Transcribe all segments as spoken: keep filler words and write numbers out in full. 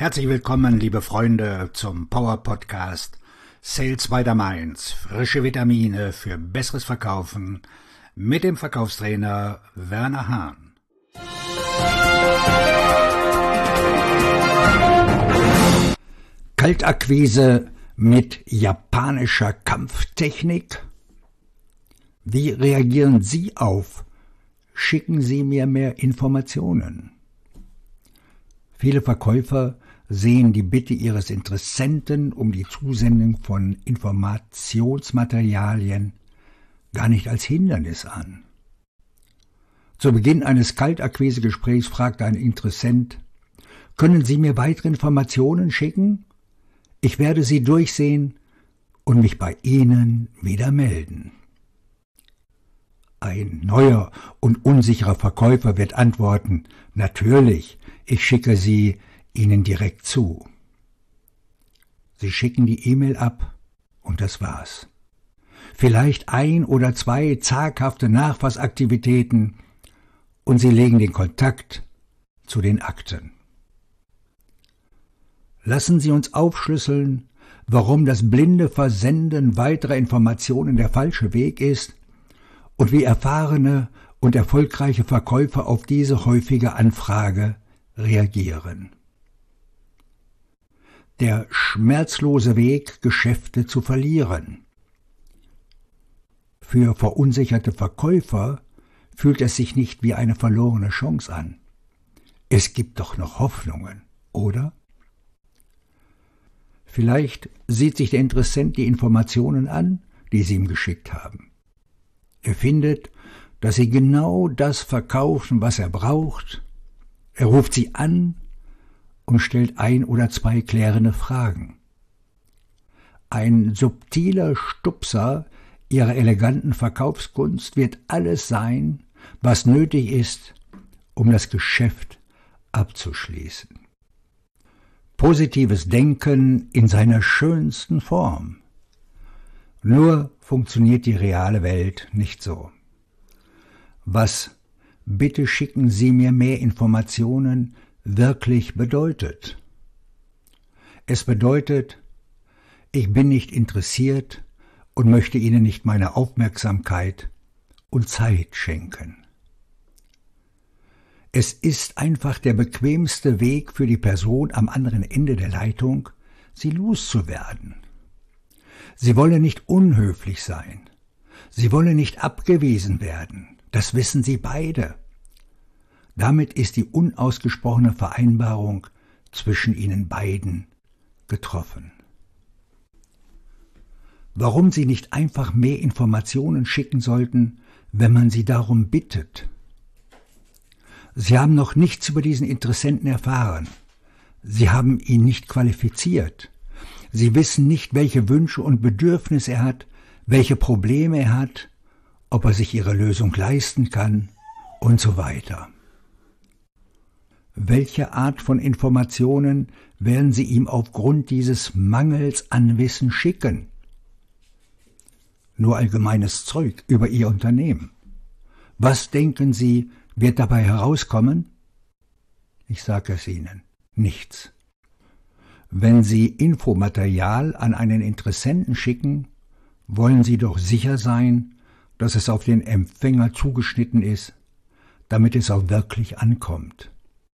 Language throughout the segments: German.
Herzlich willkommen, liebe Freunde, zum Power Podcast Sales by the Mainz. Frische Vitamine für besseres Verkaufen mit dem Verkaufstrainer Werner Hahn. Kaltakquise mit japanischer Kampftechnik? Wie reagieren Sie auf? Schicken Sie mir mehr Informationen. Viele Verkäufer sehen die Bitte ihres Interessenten um die Zusendung von Informationsmaterialien gar nicht als Hindernis an. Zu Beginn eines Kaltakquisegesprächs fragt ein Interessent: Können Sie mir weitere Informationen schicken? Ich werde sie durchsehen und mich bei Ihnen wieder melden. Ein neuer und unsicherer Verkäufer wird antworten: Natürlich, ich schicke sie Ihnen direkt zu. Sie schicken die E-Mail ab und das war's. Vielleicht ein oder zwei zaghafte Nachfassaktivitäten und Sie legen den Kontakt zu den Akten. Lassen Sie uns aufschlüsseln, warum das blinde Versenden weiterer Informationen der falsche Weg ist und wie erfahrene und erfolgreiche Verkäufer auf diese häufige Anfrage reagieren. Der schmerzlose Weg, Geschäfte zu verlieren. Für verunsicherte Verkäufer fühlt es sich nicht wie eine verlorene Chance an. Es gibt doch noch Hoffnungen, oder? Vielleicht sieht sich der Interessent die Informationen an, die Sie ihm geschickt haben. Er findet, dass Sie genau das verkaufen, was er braucht. Er ruft Sie an und stellt ein oder zwei klärende Fragen. Ein subtiler Stupser Ihrer eleganten Verkaufskunst wird alles sein, was nötig ist, um das Geschäft abzuschließen. Positives Denken in seiner schönsten Form. Nur funktioniert die reale Welt nicht so. Was „Bitte schicken Sie mir mehr Informationen“ wirklich bedeutet. Es bedeutet, ich bin nicht interessiert und möchte Ihnen nicht meine Aufmerksamkeit und Zeit schenken. Es ist einfach der bequemste Weg für die Person am anderen Ende der Leitung, Sie loszuwerden. Sie wolle nicht unhöflich sein. Sie wolle nicht abgewiesen werden. Das wissen Sie beide. Damit ist die unausgesprochene Vereinbarung zwischen Ihnen beiden getroffen. Warum Sie nicht einfach mehr Informationen schicken sollten, wenn man Sie darum bittet? Sie haben noch nichts über diesen Interessenten erfahren. Sie haben ihn nicht qualifiziert. Sie wissen nicht, welche Wünsche und Bedürfnisse er hat, welche Probleme er hat, ob er sich Ihre Lösung leisten kann und so weiter. Welche Art von Informationen werden Sie ihm aufgrund dieses Mangels an Wissen schicken? Nur allgemeines Zeug über Ihr Unternehmen. Was denken Sie, wird dabei herauskommen? Ich sage es Ihnen, nichts. Wenn Sie Infomaterial an einen Interessenten schicken, wollen Sie doch sicher sein, dass es auf den Empfänger zugeschnitten ist, damit es auch wirklich ankommt.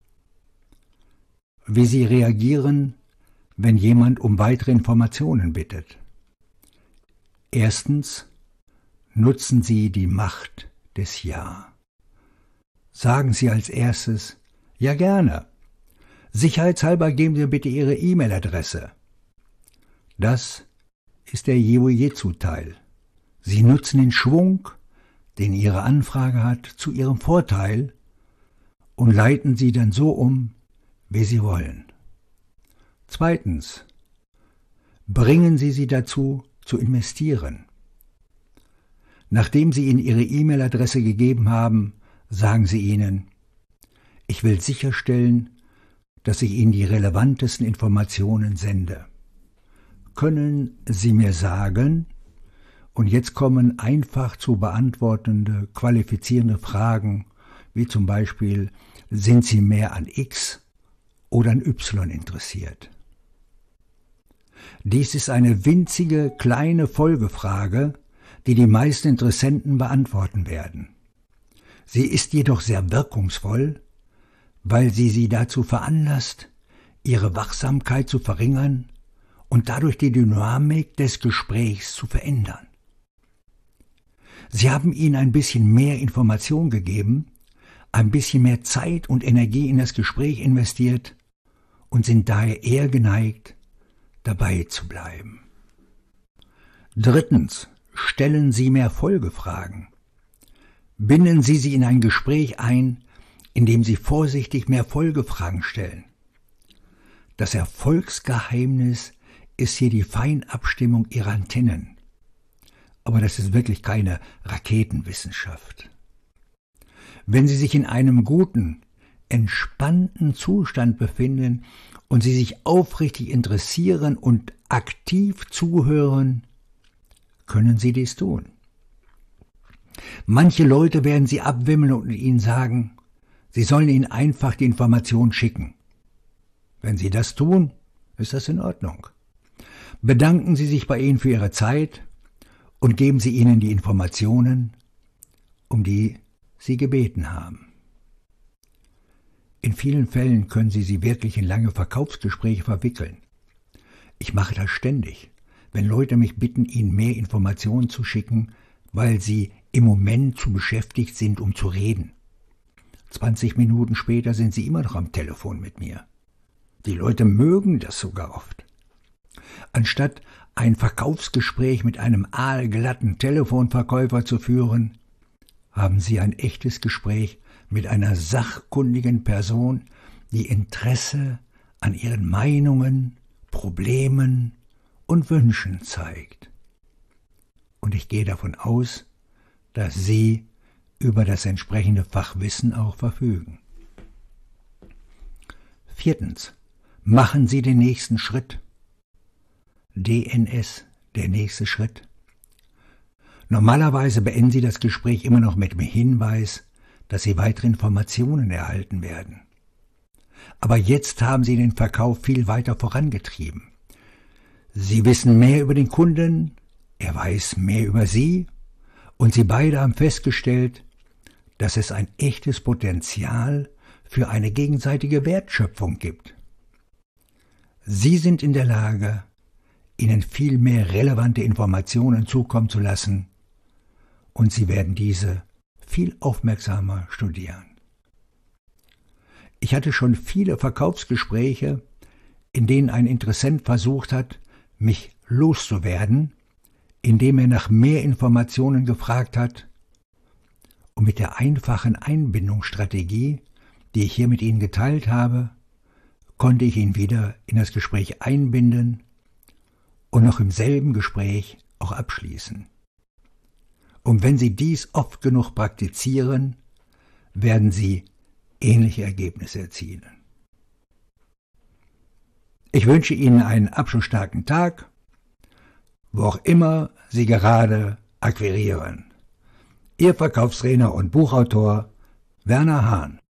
Wie Sie reagieren, wenn jemand um weitere Informationen bittet. Erstens, nutzen Sie die Macht des Ja. Sagen Sie als erstes: Ja, gerne. Sicherheitshalber geben Sie bitte Ihre E-Mail-Adresse. Das ist der Jeo-Jetsu-Teil. Sie nutzen den Schwung, den Ihre Anfrage hat, zu Ihrem Vorteil und leiten sie dann so um, wie Sie wollen. Zweitens, bringen Sie sie dazu, zu investieren. Nachdem Sie ihnen Ihre E-Mail-Adresse gegeben haben, sagen Sie ihnen: Ich will sicherstellen, dass ich Ihnen die relevantesten Informationen sende. Können Sie mir sagen, und jetzt kommen einfach zu beantwortende, qualifizierende Fragen, wie zum Beispiel: Sind Sie mehr an X oder an Y interessiert. Dies ist eine winzige, kleine Folgefrage, die die meisten Interessenten beantworten werden. Sie ist jedoch sehr wirkungsvoll, weil sie sie dazu veranlasst, ihre Wachsamkeit zu verringern und dadurch die Dynamik des Gesprächs zu verändern. Sie haben ihnen ein bisschen mehr Information gegeben, ein bisschen mehr Zeit und Energie in das Gespräch investiert und sind daher eher geneigt, dabei zu bleiben. Drittens, stellen Sie mehr Folgefragen. Binden Sie sie in ein Gespräch ein, indem Sie vorsichtig mehr Folgefragen stellen. Das Erfolgsgeheimnis ist hier die Feinabstimmung Ihrer Antennen. Aber das ist wirklich keine Raketenwissenschaft. Wenn Sie sich in einem guten, entspannten Zustand befinden und Sie sich aufrichtig interessieren und aktiv zuhören, können Sie dies tun. Manche Leute werden Sie abwimmeln und Ihnen sagen, Sie sollen Ihnen einfach die Information schicken. Wenn Sie das tun, ist das in Ordnung. Bedanken Sie sich bei Ihnen für Ihre Zeit und geben Sie ihnen die Informationen, um die Sie gebeten haben. In vielen Fällen können Sie sie wirklich in lange Verkaufsgespräche verwickeln. Ich mache das ständig, wenn Leute mich bitten, ihnen mehr Informationen zu schicken, weil sie im Moment zu beschäftigt sind, um zu reden. zwanzig Minuten später sind sie immer noch am Telefon mit mir. Die Leute mögen das sogar oft. Anstatt ein Verkaufsgespräch mit einem aalglatten Telefonverkäufer zu führen, haben Sie ein echtes Gespräch mit einer sachkundigen Person, die Interesse an Ihren Meinungen, Problemen und Wünschen zeigt. Und ich gehe davon aus, dass Sie über das entsprechende Fachwissen auch verfügen. Viertens. Machen Sie den nächsten Schritt. D N S, der nächste Schritt. Normalerweise beenden Sie das Gespräch immer noch mit dem Hinweis, dass Sie weitere Informationen erhalten werden. Aber jetzt haben Sie den Verkauf viel weiter vorangetrieben. Sie wissen mehr über den Kunden, er weiß mehr über Sie und Sie beide haben festgestellt, dass es ein echtes Potenzial für eine gegenseitige Wertschöpfung gibt. Sie sind in der Lage, Ihnen viel mehr relevante Informationen zukommen zu lassen und Sie werden diese viel aufmerksamer studieren. Ich hatte schon viele Verkaufsgespräche, in denen ein Interessent versucht hat, mich loszuwerden, indem er nach mehr Informationen gefragt hat, und mit der einfachen Einbindungsstrategie, die ich hier mit Ihnen geteilt habe, konnte ich ihn wieder in das Gespräch einbinden und noch im selben Gespräch auch abschließen. Und wenn Sie dies oft genug praktizieren, werden Sie ähnliche Ergebnisse erzielen. Ich wünsche Ihnen einen abschlussstarken Tag, wo auch immer Sie gerade akquirieren. Ihr Verkaufstrainer und Buchautor Werner Hahn.